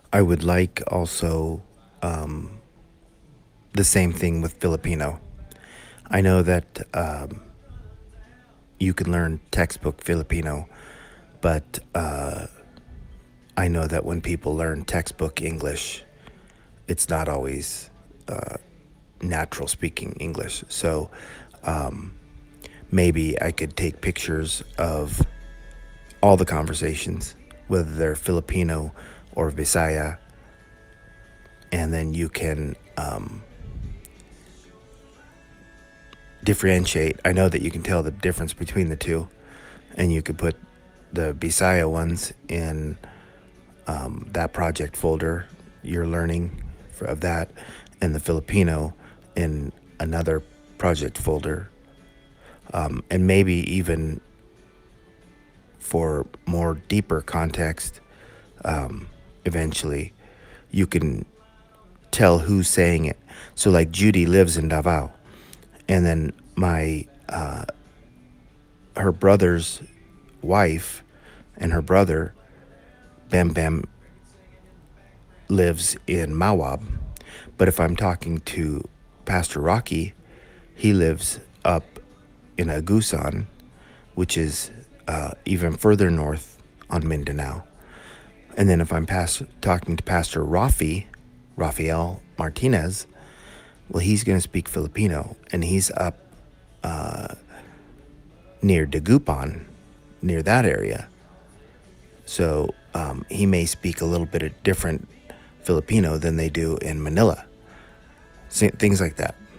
I would like also the same thing with Filipino. I know that you can learn textbook Filipino, but I know that when people learn textbook English, it's not always natural speaking English. So maybe I could take pictures of all the conversations, whether they're Filipino or Visaya, and then you can differentiate. I know that you can tell the difference between the two, and you could put the Visaya ones in that project folder you're learning of that, and the Filipino in another project folder, and maybe even for more deeper context, eventually you can tell who's saying it. So like Judy lives in Davao, and then my her brother's wife and her brother Bam Bam lives in Mawab. But if I'm talking to Pastor Rocky, he lives up in Agusan, which is even further north on Mindanao. And then if I'm talking to Pastor Rafael Martinez, well, he's going to speak Filipino, and he's up near Dagupan, near that area. So he may speak a little bit of different Filipino than they do in Manila. Things like that.